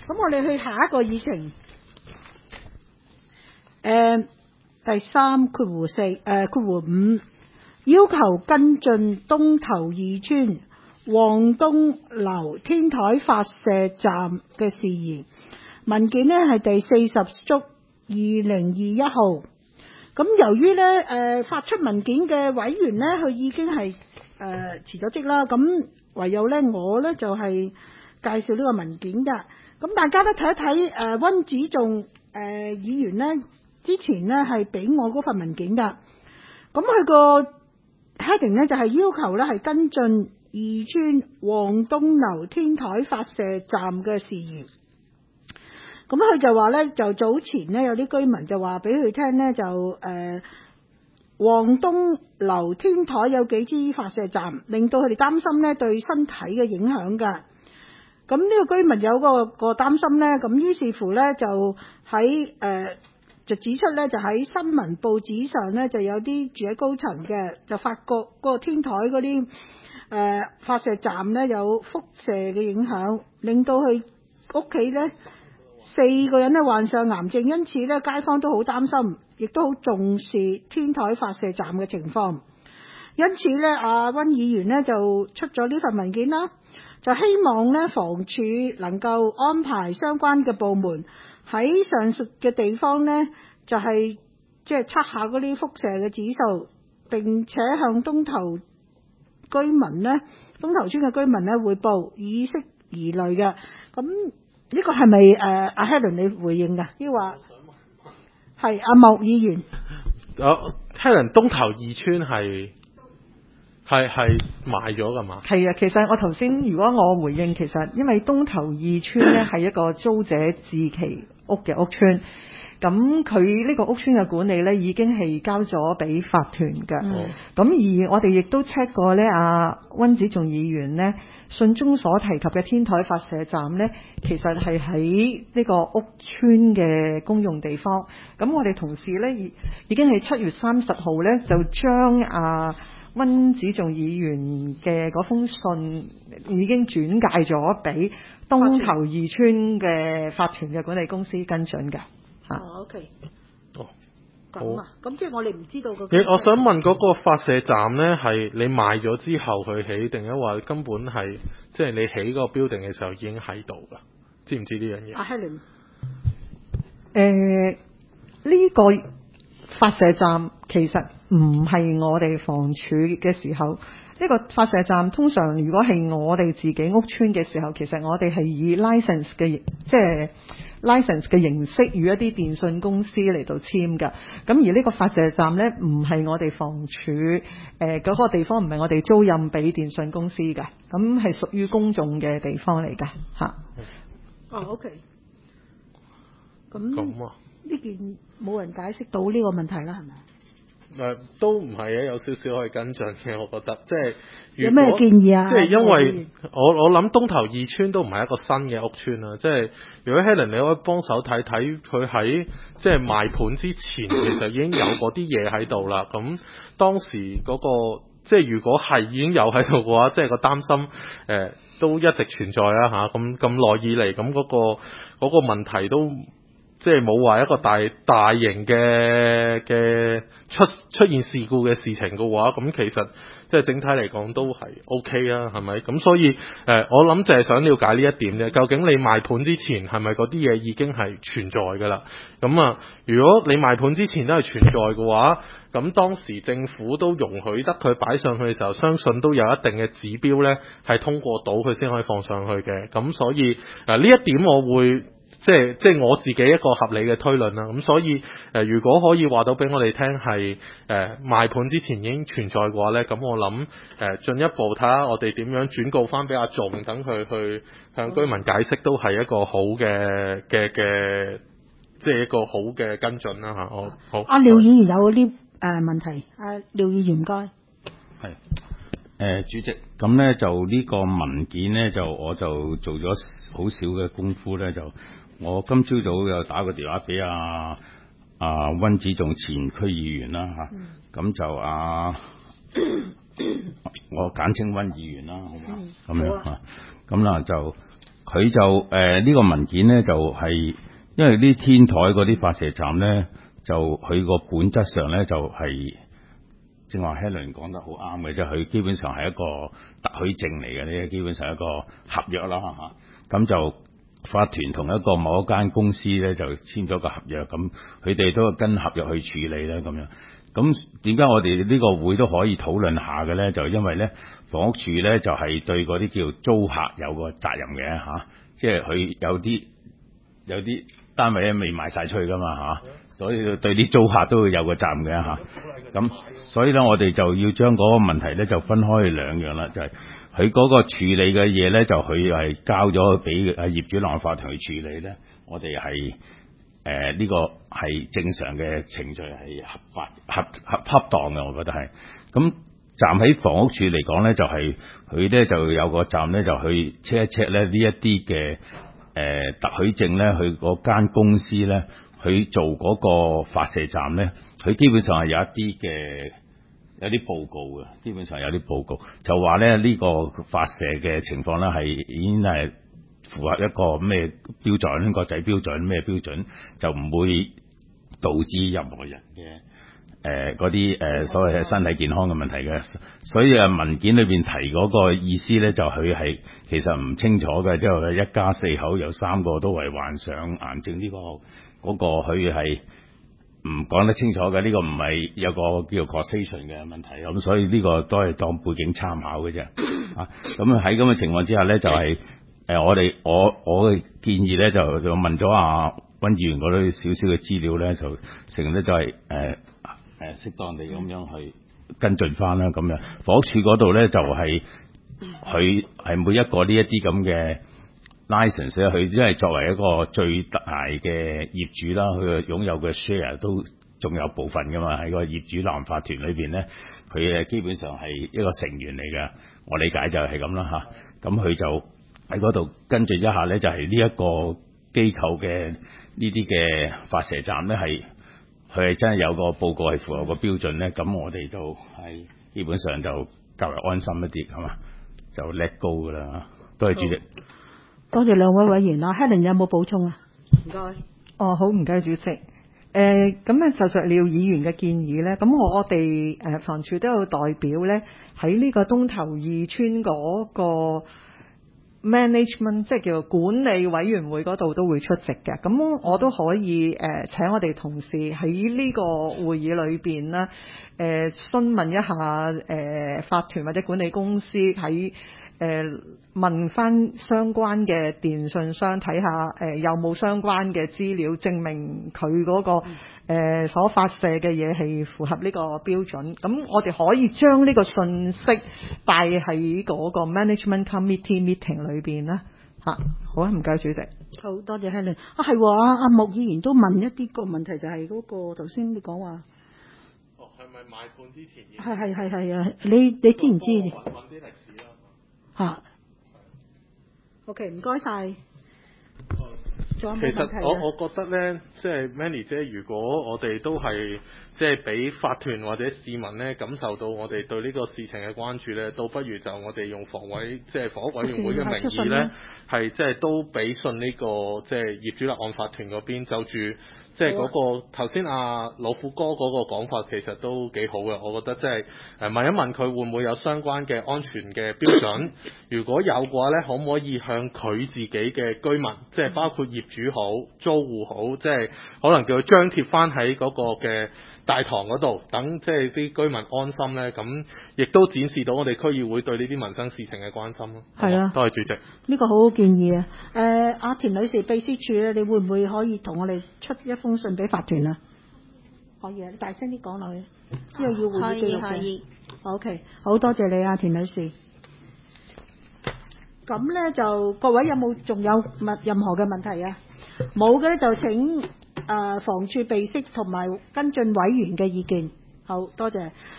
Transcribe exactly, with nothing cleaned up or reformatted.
咁我哋去下一個議程，誒、呃、第三括弧四誒括弧五，要求跟進東頭二村旺東樓天台發射站嘅事宜。文件呢係第四十足二零二一號。咁由於呢誒、呃、發出文件嘅委員呢，佢已經係誒辭咗職啦。咁唯有呢我呢就係、是、介紹呢個文件噶。咁大家都睇一睇誒溫子仲誒議員呢之前呢係俾我嗰份文件噶。咁佢個 heading 呢就係、是、要求呢係跟進二村旺東樓天台發射站嘅事宜。咁佢就話呢，就早前呢有啲居民就話俾佢聽呢，就誒旺東樓天台有幾支發射站，令到佢哋擔心呢對身體嘅影響㗎。咁呢個居民有個個擔心呢，咁於是乎呢，就喺誒、呃、就指出呢，就喺新聞報紙上呢，就有啲住喺高層嘅就發覺嗰個天台嗰啲誒發射站呢有輻射嘅影響，令到佢屋企呢四個人呢患上癌症，因此呢街坊都好擔心，亦都好重視天台發射站嘅情況。因此呢，阿溫議員呢就出咗呢份文件啦，就希望呢房署能夠安排相關嘅部門喺上述嘅地方呢，就係即係測下嗰啲輻射嘅指數，並且向東頭居民呢，東頭村嘅居民呢匯報，以釋疑慮嘅。咁呢個係咪誒阿 Helen 你回應㗎？抑或係阿莫議員？ 哦 Helen 東頭二村係係係賣咗㗎嘛？ 係啊，其實我頭先如果我回應，其實因為東頭二村咧係一個租者置其屋嘅屋邨，咁佢呢個屋邨嘅管理咧已經係交咗俾法團嘅。咁、嗯、而我哋亦都 check 過咧，阿溫子仲議員呢信中所提及嘅天台發射站呢，其實係喺呢個屋邨嘅公用地方。咁我哋同事呢，已已經係七月三十號呢，就將阿溫子仲議員嘅嗰封信已經轉介咗俾東頭二村嘅法團嘅管理公司跟進嘅。 哦 ，OK。 哦。 咁啊，咁即係我哋唔知道個。 你我想問嗰個發射站呢，係你賣咗之後去起，定係話根本係即係你起嗰個 building嘅時候已經喺度㗎？知唔知呢樣嘢？ 阿 Helen。 誒，呢個發射站其實唔係我哋房署嘅時候，呢個發射站通常如果係我哋自己屋邨嘅時候，其實我哋係以 license 嘅即係。license 嘅形式與一啲電信公司嚟到簽㗎，咁而呢個發射站呢，唔係我哋房署誒嗰個地方，唔係我哋租賃俾電信公司㗎，咁係屬於公眾嘅地方嚟㗎嚇。 哦 ，OK。咁咁啊，呢件冇人解釋到呢個問題啦，係咪？ 誒都唔係啊，有少少可以跟進嘅，我覺得即係有咩建議啊？ 即係因為我我諗東頭二村都唔係一個新嘅屋邨啦，即係如果 Helen 你可以幫手睇睇佢喺即係賣盤之前，其實已經有嗰啲嘢喺度啦。咁當時嗰個即係如果係已經有喺度嘅話，即係個擔心誒都一直存在啦嚇。咁咁耐以嚟，咁嗰個嗰個問題都。即係冇話一個大大型嘅嘅出出現事故嘅事情嘅話，咁其實即係整體嚟講都係 OK 啦，係咪？咁所以誒、呃，我諗就係想了解呢一點啫。究竟你賣盤之前係咪嗰啲嘢已經係存在㗎啦？咁啊，如果你賣盤之前都係存在嘅話，咁當時政府都容許得佢擺上去嘅時候，相信都有一定嘅指標呢係通過到佢先可以放上去嘅。咁所以誒呢、呃、一點我會。即係即係我自己一個合理嘅推論啦，咁所以誒、呃，如果可以話到俾我哋聽係誒賣盤之前已經存在嘅話咧，咁我諗誒進一步睇下我哋點樣轉告翻俾阿仲，等佢去向居民解釋，都係一個好嘅嘅嘅，即係一個好嘅跟進啦嚇。我好。阿廖議員有啲誒問題，阿廖議員唔該。 係。誒、呃、主席，咁咧就呢個文件咧，就我就做咗好少嘅功夫咧，就我今朝早又打個電話俾阿阿溫子仲前區議員啦嚇，咁、嗯、就啊，我簡稱溫議員啦，好嘛？咁、嗯、樣嚇，咁啦就佢就誒呢、呃這個文件咧就係、是、因為啲天台嗰啲發射站咧，就佢個本質上咧就係、是、正話 Helen 講得好啱嘅，即係佢基本上係一個特許證嚟嘅，呢基本上係一個合約啦嚇。咁就法團同一個某一間公司咧就簽咗個合約，咁佢哋都跟合約去處理咧咁樣。咁點解我哋呢個會都可以討論下嘅咧？就因為咧房屋署咧就係、是、對嗰啲叫租客有個責任嘅嚇、啊，即係佢有啲有啲單位咧未賣晒出去噶嘛嚇、啊，所以對啲租客都會有個責任嘅嚇。咁、啊、所以咧我哋就要將嗰個問題咧就分開兩樣啦，就係佢嗰個處理嘅嘢咧，就佢係交咗俾業主立案法團去處理咧，我哋係。誒呢、呃這個係正常嘅程序，係合法合合恰當嘅，我覺得係。咁站喺房屋署嚟講咧，就係佢咧就有個站咧，就去 check 一 check 咧呢一啲嘅誒特許證咧，佢嗰間公司咧，佢做嗰個發射站咧，佢基本上係有一啲嘅有啲報告嘅，基本上有啲報告就話咧呢、這個發射嘅情況咧係已經係。符合一個咩標準？國際標準咩標準？就唔會導致任何人嘅誒嗰啲誒所謂嘅身體健康嘅問題嘅。所以啊文件裏邊提嗰個意思咧，就佢係其實唔清楚嘅，即係一家四口有三個都係患上癌症呢、這個嗰、那個佢係唔講得清楚嘅。呢、這個唔係有個叫 causation 嘅問題，咁所以呢個都係當背景參考嘅啫。啊，咁喺咁嘅情況之下咧，就係、是。誒、呃，我哋我我嘅建議咧，就就問咗阿溫議員嗰啲少少嘅資料咧，就成日就係誒誒適當地咁樣去跟進翻啦。咁樣房屋署嗰度咧就係佢係每一個呢一啲咁嘅 license 咧，佢因為作為一個最大嘅業主啦，佢擁有嘅 share 都仲有部分噶嘛，喺個業主立案法團裏邊咧，佢誒基本上係一個成員嚟嘅。我理解就係咁啦嚇，咁、啊、佢就。喺嗰度跟住一下咧，就係呢一個機構嘅呢啲嘅發射站咧，係佢係真係有個報告係符合個標準咧，咁我哋就係基本上就較為安心一啲，係嘛，就 let go 噶啦。多謝主席， 多謝兩位委員啦。Helen 有冇補充啊？唔該。 哦，好，唔該主席。誒、呃，咁咧就着廖議員嘅建議咧，咁我哋誒房署都有代表咧喺呢個東頭二村嗰個。management 即係叫做管理委員會嗰度都會出席嘅，咁我都可以誒、呃、請我哋同事喺呢個會議裏邊啦，誒、呃、詢問一下誒、呃、法團或者管理公司喺誒、呃、問翻相關嘅電訊商睇下誒有冇相關嘅資料證明佢嗰、嗰個、呃、所發射嘅嘢係符合呢個標準，咁我哋可以將呢個信息帶喺嗰個 management committee meeting 裏邊啦嚇。好啊，唔該主席。 好多謝 Helen 啊，係喎，阿阿穆議員都問一啲個問題，就係嗰個頭先你講話。 哦，係咪賣盤之前？ 係係係係啊！你你知唔知？ 揾啲歷史啦。 嚇。OK，唔該晒。 其實我我覺得呢，即係 Manny 姐，如果我哋都係即係俾法團或者市民呢感受到我哋對呢個事情嘅關注呢，倒不如就我哋用房委即係房屋委員會嘅名義呢，係即係都俾信呢個即係業主立案法團嗰邊就住。即係嗰、那個頭先阿老虎哥嗰個講法，其實都幾好嘅。我覺得即係誒問一問佢會唔會有相關嘅安全嘅標準，如果有嘅話呢，可唔可以向佢自己嘅居民，即係包括業主好、租戶好，即係可能叫佢張貼翻喺嗰個嘅大堂嗰度，等即係啲居民安心呢。咁亦都展示到我哋區議會對呢啲民生事情嘅關心咯。 係啊， 多謝主席。呢個好好建議啊！誒、呃，阿田女士秘書處咧，你會唔會可以同我哋出一封信俾法團啊？可以啊，你大聲啲講落去，呢個要會議記錄嘅。可以可以。OK，好多謝你啊，田女士。咁咧就各位有冇仲有問任何嘅問題啊？冇嘅咧就請誒、呃、房署備悉同埋跟進委員嘅意見。好多謝。